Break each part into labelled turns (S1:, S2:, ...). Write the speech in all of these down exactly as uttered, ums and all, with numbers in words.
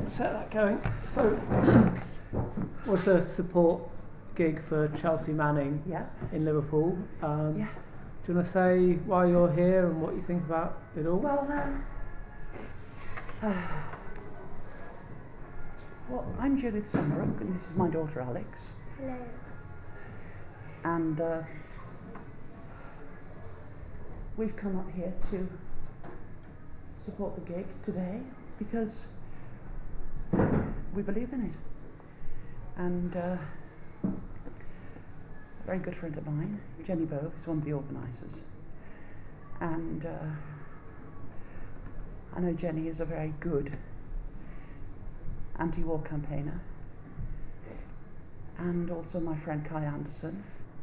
S1: set that going. So, what's a support gig for Chelsea Manning
S2: yeah.
S1: in Liverpool? Um,
S2: yeah.
S1: Do you want to say why you're here and what you think about it all?
S2: Well, um, uh, well, I'm Judith Sunbrook, and this is my daughter Alex.
S3: Hello.
S2: And uh, we've come up here to support the gig today because we believe in it. And uh, a very good friend of mine, Jenny Bove, is one of the organisers. And uh, I know Jenny is a very good anti-war campaigner. And also my friend Kai Anderson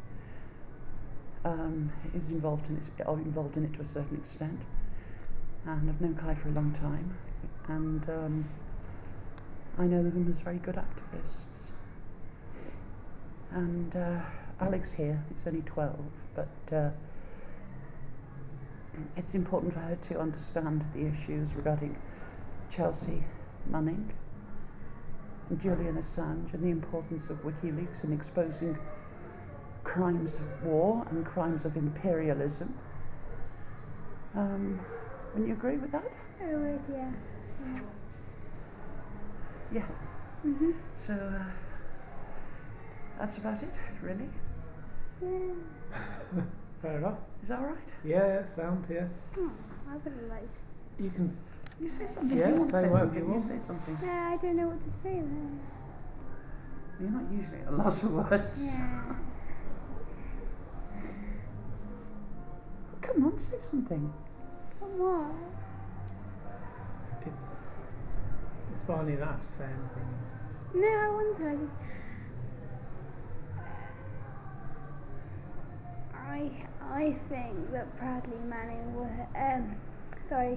S2: um, is involved in it, or involved in it to a certain extent. And I've known Kai for a long time. And um, I know them as very good activists. And uh, Alex here is only twelve, but uh, it's important for her to understand the issues regarding Chelsea Manning and Julian Assange and the importance of WikiLeaks in exposing crimes of war and crimes of imperialism. Um, wouldn't you agree with that?
S3: I would, yeah. Yeah.
S2: Yeah.
S3: Mhm.
S2: So uh, that's about it, really.
S3: Yeah.
S1: Fair enough.
S2: Is that all right?
S1: Yeah, yeah, sound, yeah.
S3: Oh, I would have liked.
S1: You can.
S2: You say something.
S1: Yeah,
S2: you want to
S1: say
S2: say
S1: whatever
S2: something.
S1: you
S2: You,
S1: want.
S2: say something.
S3: Yeah, I don't know what to say then.
S2: You're not usually at a loss for words.
S3: Yeah.
S2: Come on, say something.
S3: What?
S1: It, it's fine, you don't have to say anything.
S3: No, I want to. I I think that Bradley Manning was um sorry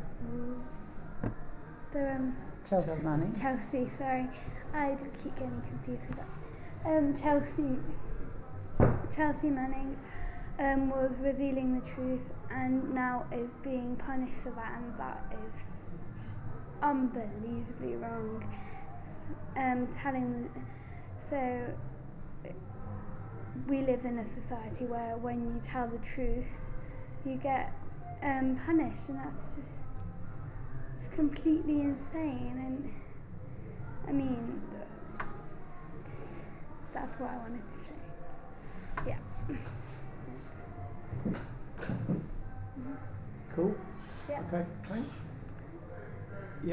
S3: the um
S2: Chelsea
S1: Chelsea.
S2: Manning.
S3: Chelsea sorry I d- keep getting confused with that um Chelsea Chelsea Manning um was revealing the truth and now is being punished for that, and that is unbelievably wrong. Um telling so we live in a society where when you tell the truth you get um, punished, and that's just it's completely insane. And I mean that's what I wanted to say. Yeah.
S1: Cool.
S3: Yeah.
S1: Okay, thanks.